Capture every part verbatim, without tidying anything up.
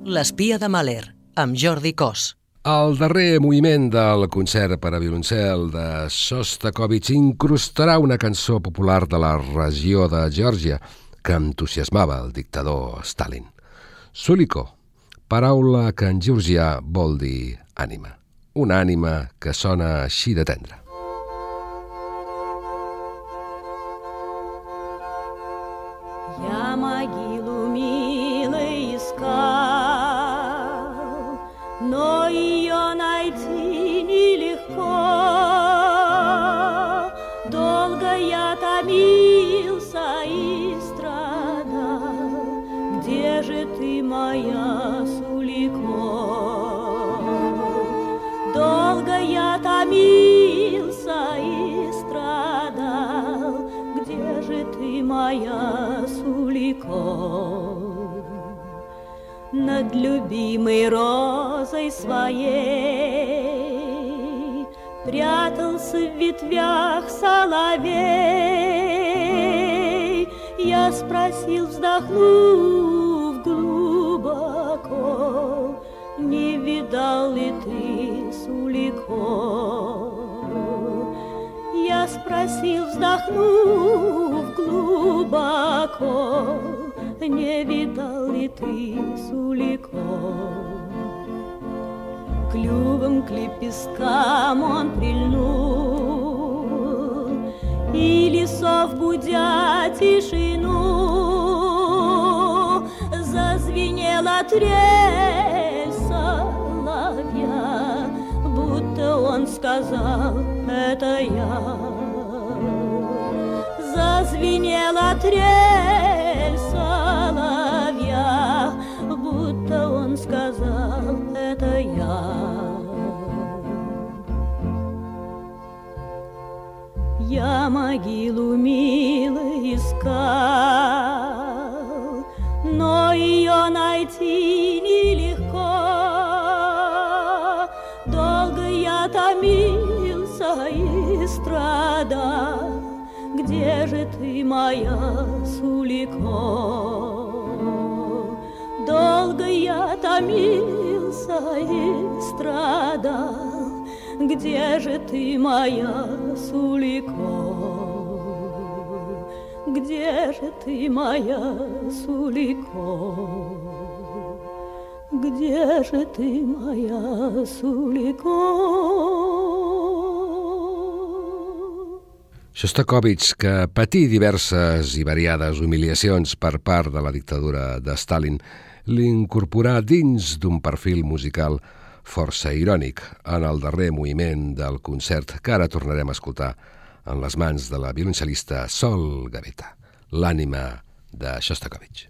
L'espia de Mahler, amb Jordi Cos. El darrer moviment del concert per a violoncel de Xostakóvitx incrustarà una cançó popular de la regió de Geòrgia que entusiasmava el dictador Stalin. Suliko, paraula que en georgià vol dir ànima. Una ànima que sona així de tendra. Я могилу милой искал, но ее найти нелегко. Долго я томился и страдал. Где же ты, моя Сулико? Долго я томился и страдал. Где же ты, моя Сулико? Над любимой розой своей прятался в ветвях соловей. Я спросил, вздохнув глубоко, не видал ли ты, Сулико? Я спросил, вздохнув глубоко, не видал ли ты, Сулико? Клювом к лепесткам он прильнул, и лесов будя тишину, зазвенела трель соловья, будто он сказал: это я. Зазвенела трель соловья, будто он сказал: это я. Я могилу милой искал, но ее найти нелегко. Долго я томился и страдал. Где же ты, моя Сулико? Долго я томился и страдал. Где же ты, моя Сулико? Где же ты, моя Сулико? Где же ты, моя Сулико? Xostakóvitx, que patí diverses i variades humiliacions per part de la dictadura de Stalin, l'incorporà dins d'un perfil musical força irònic en el darrer moviment del concert que ara tornarem a escoltar en les mans de la violoncel·lista Sol Gaveta, l'ànima de Xostakóvitx.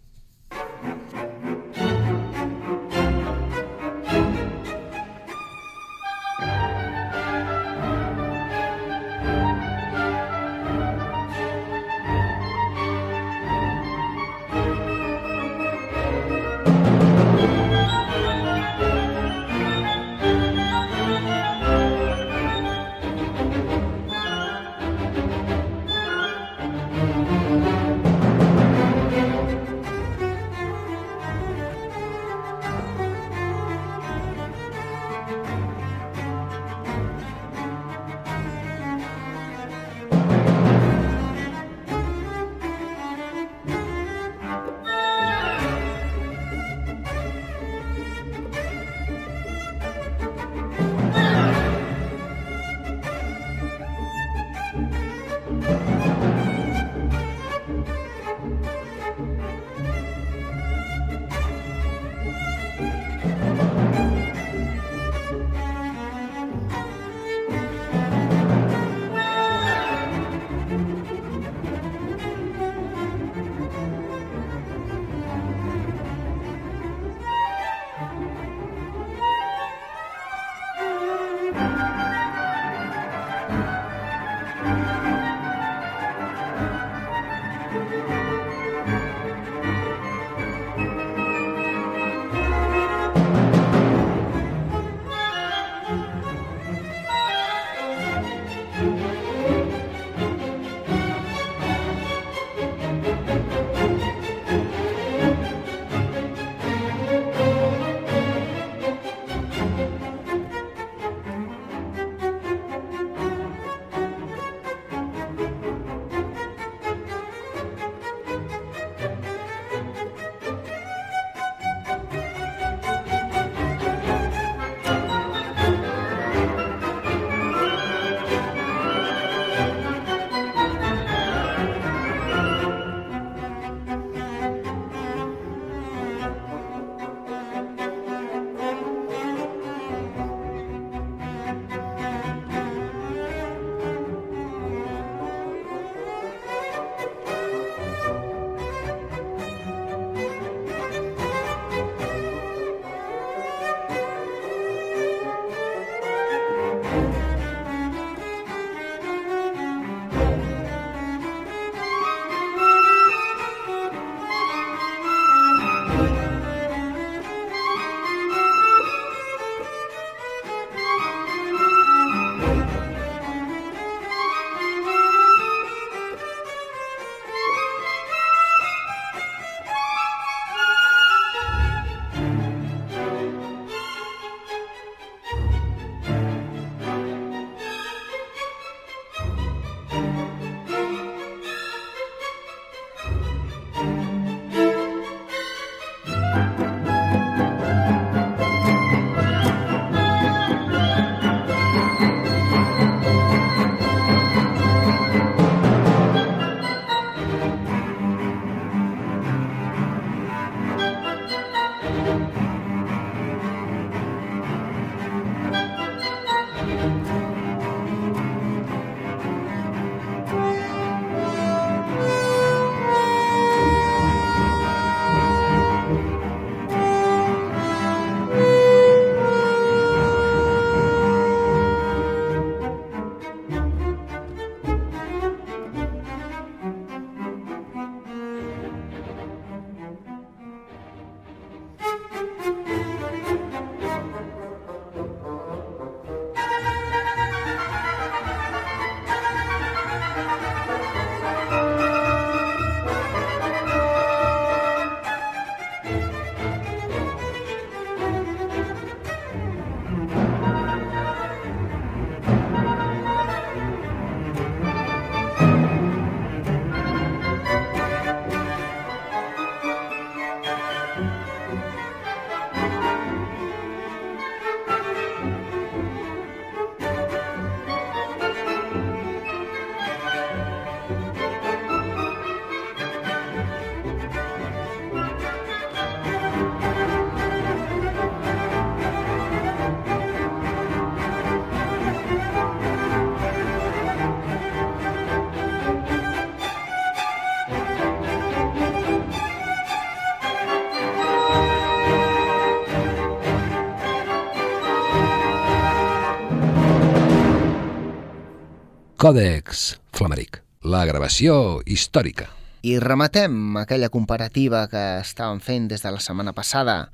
Còdex Flameric, la gravació històrica. I rematem aquella comparativa que estàvem fent des de la setmana passada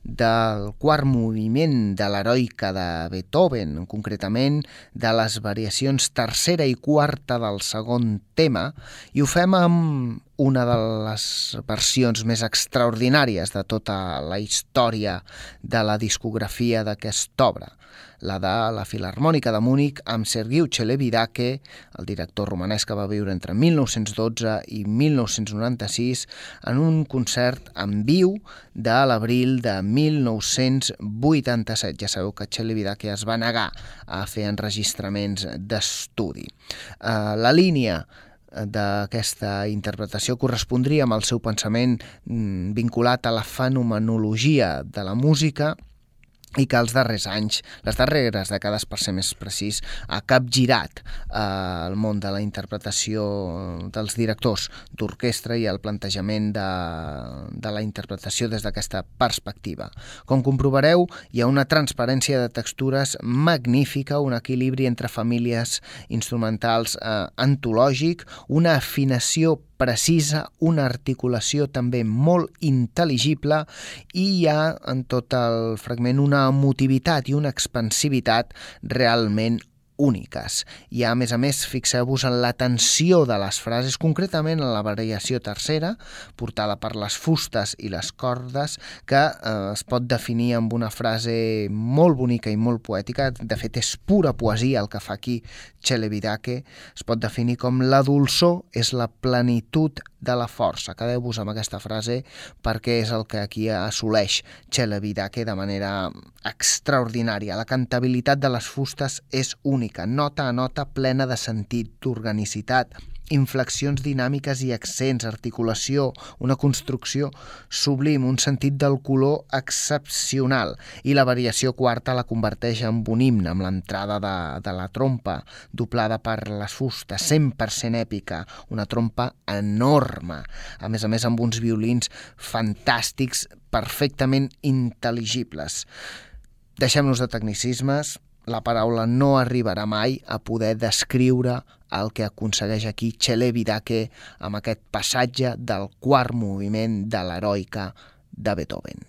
del quart moviment de l'heroica de Beethoven, concretament de les variacions tercera i quarta del segon tema, i ho fem amb una de les versions més extraordinàries de tota la història de la discografia d'aquesta obra, la de la Filharmònica de Munic amb Sergiu Celibidache, el director romanès que va viure entre mil nou-cents dotze i mil nou-cents noranta-sis, en un concert en viu de l'abril de mil nou-cents vuitanta-set. Ja sabeu que Celibidache es va negar a fer enregistraments d'estudi. Uh, la línia d'aquesta interpretació correspondria amb el seu pensament mm, vinculat a la fenomenologia de la música i que els darrers anys, les darreres dècades per ser més precís, ha capgirat eh, el món de la interpretació dels directors d'orquestra i el plantejament de, de la interpretació des d'aquesta perspectiva. Com comprovareu, hi ha una transparència de textures magnífica, un equilibri entre famílies instrumentals eh, antològic, una afinació precisa, una articulació també molt intel·ligible i hi ha en tot el fragment una emotivitat i una expansivitat realment úniques. I a més a més, fixeu-vos en la tensió de les frases, concretament en la variació tercera, portada per les fustes i les cordes, que eh, es pot definir amb una frase molt bonica i molt poètica. De fet, és pura poesia el que fa aquí Celibidache. Es pot definir com la dolçor és la plenitud de la força. Quedeu-vos amb aquesta frase perquè és el que aquí assoleix Celibidache de manera extraordinària. La cantabilitat de les fustes és única, nota a nota plena de sentit, d'organicitat, inflexions dinàmiques i accents, articulació, una construcció sublim, un sentit del color excepcional, i la variació quarta la converteix en un himne, amb l'entrada de, de la trompa doblada per les fustes, cent per cent èpica, una trompa enorme, a més a més amb uns violins fantàstics, perfectament intel·ligibles. Deixem-nos de tecnicismes, la paraula no arribarà mai a poder descriure el que aconsegueix aquí Celibidache amb aquest passatge del quart moviment de l'heroica de Beethoven.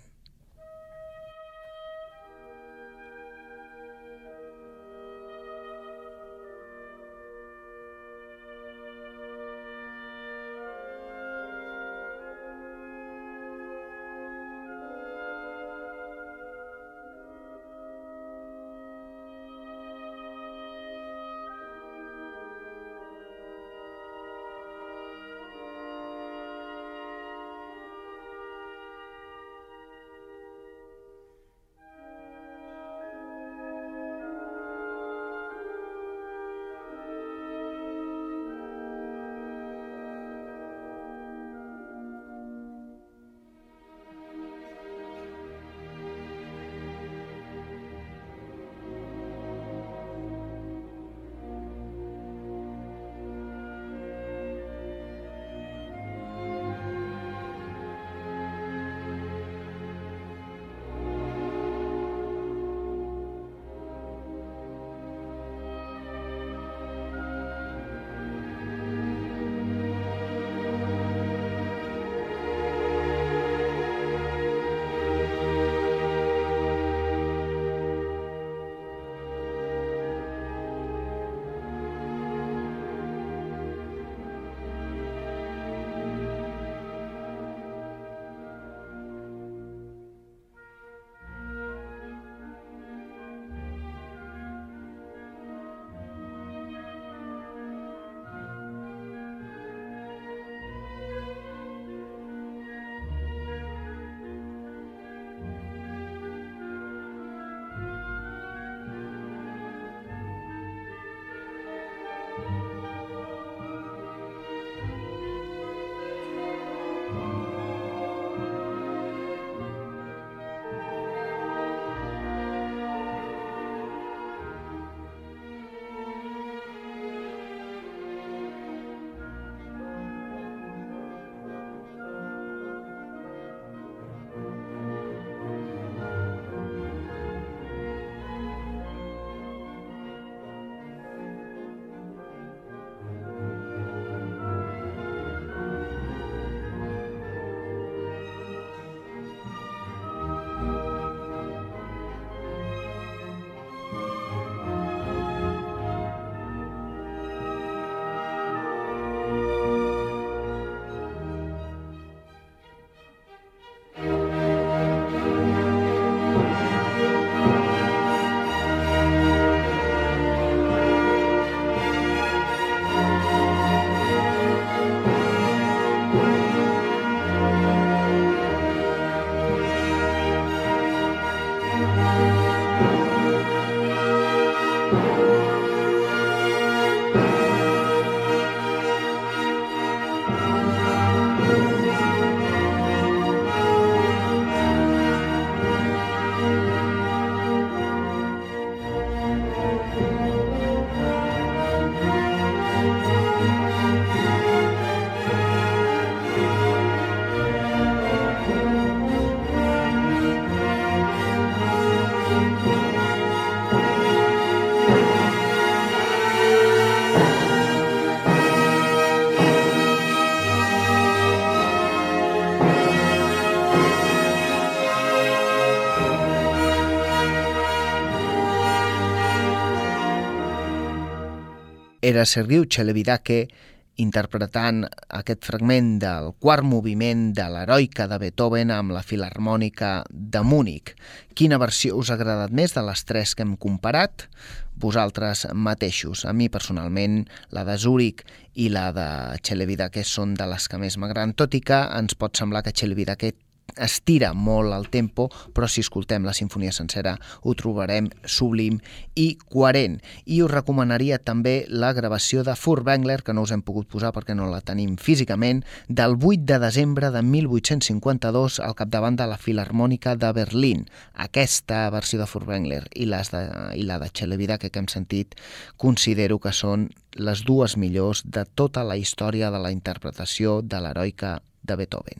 era Sergiu Celibidache interpretant aquest fragment del quart moviment de l'Heroica de Beethoven amb la Filharmònica de Múnich. Quina versió us ha agradat més de les tres que hem comparat? Vosaltres mateixos. A mi, personalment, la de Zurich i la de Celibidache són de les que més m'agraden, tot i que ens pot semblar que Celibidache estira molt el tempo, però si escoltem la sinfonia sencera ho trobarem sublim i coherent. I us recomanaria també la gravació de Furtwängler, que no us hem pogut posar perquè no la tenim físicament, del vuit de desembre de mil vuit-cents cinquanta-dos al capdavant de la Filharmònica de Berlín. Aquesta versió de Furtwängler i, les de, i la de Celibidache que hem sentit considero que són les dues millors de tota la història de la interpretació de l'Heroica de Beethoven.